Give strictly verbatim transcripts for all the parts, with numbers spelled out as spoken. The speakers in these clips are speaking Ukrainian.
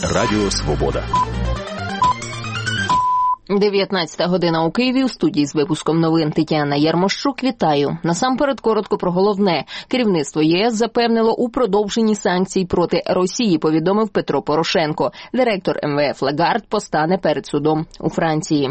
Радіо Свобода. дев'ятнадцята година у Києві. У студії з випуском новин Тетяна Ярмощук. Вітаю. Насамперед коротко про головне. Керівництво ЄС запевнило у продовженні санкцій проти Росії, повідомив Петро Порошенко. Директор ем ве еф Лагард постане перед судом у Франції.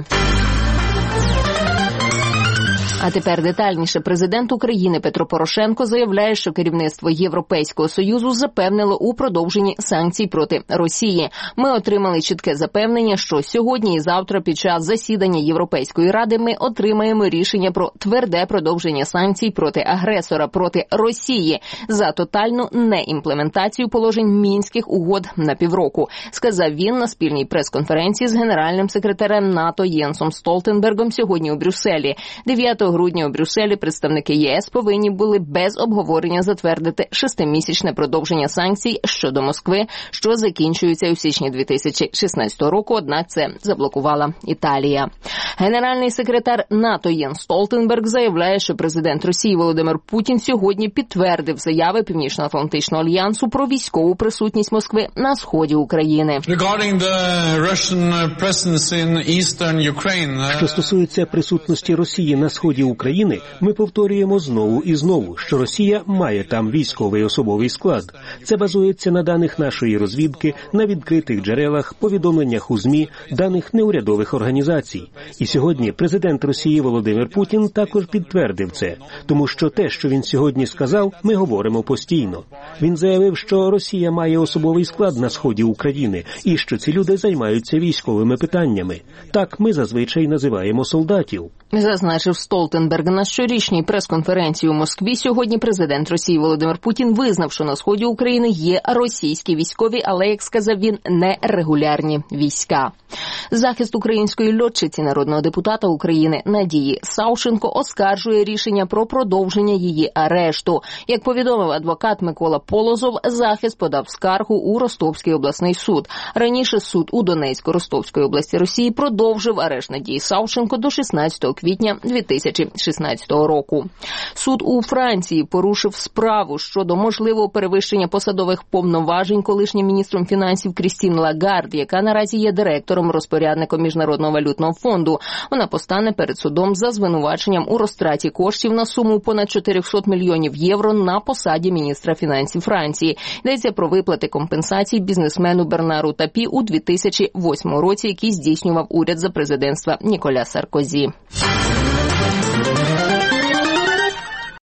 А тепер детальніше. Президент України Петро Порошенко заявляє, що керівництво Європейського Союзу запевнило у продовженні санкцій проти Росії. Ми отримали чітке запевнення, що сьогодні і завтра під час засідання Європейської Ради ми отримаємо рішення про тверде продовження санкцій проти агресора, проти Росії за тотальну неімплементацію положень Мінських угод на півроку, сказав він на спільній прес-конференції з генеральним секретарем НАТО Єнсом Столтенбергом сьогодні у Брюсселі. дев'ятого грудня у Брюсселі представники ЄС повинні були без обговорення затвердити шестимісячне продовження санкцій щодо Москви, що закінчується у січні дві тисячі шістнадцятого року, однак це заблокувала Італія. Генеральний секретар НАТО Єнс Столтенберг заявляє, що президент Росії Володимир Путін сьогодні підтвердив заяви Північно-Атлантичного альянсу про військову присутність Москви на сході України. Що стосується присутності Росії на сході України, ми повторюємо знову і знову, що Росія має там військовий особовий склад. Це базується на даних нашої розвідки, на відкритих джерелах, повідомленнях у ЗМІ, даних неурядових організацій. І сьогодні президент Росії Володимир Путін також підтвердив це, тому що те, що він сьогодні сказав, ми говоримо постійно. Він заявив, що Росія має особовий склад на сході України і що ці люди займаються військовими питаннями. Так ми зазвичай називаємо солдатів. Зазначив Столтенберг на щорічній прес-конференції у Москві. Сьогодні президент Росії Володимир Путін визнав, що на сході України є російські військові, але, як сказав він, нерегулярні війська. Захист української льотчиці, народного депутата України Надії Савченко, оскаржує рішення про продовження її арешту. Як повідомив адвокат Микола Полозов, захист подав скаргу у Ростовський обласний суд. Раніше суд у Донецько-Ростовської області Росії продовжив арешт Надії Савченко до шістнадцятого квітня дві тисячі шістнадцятого року. Суд у Франції порушив справу щодо можливого перевищення посадових повноважень колишнім міністром фінансів Крістін Лагард, яка наразі є директором-розпорядником Міжнародного валютного фонду. Вона постане перед судом за звинуваченням у розтраті коштів на суму понад чотириста мільйонів євро на посаді міністра фінансів Франції. Йдеться про виплати компенсацій бізнесмену Бернару Тапі у дві тисячі восьмому році, який здійснював уряд за президентства Ніколя Саркозі.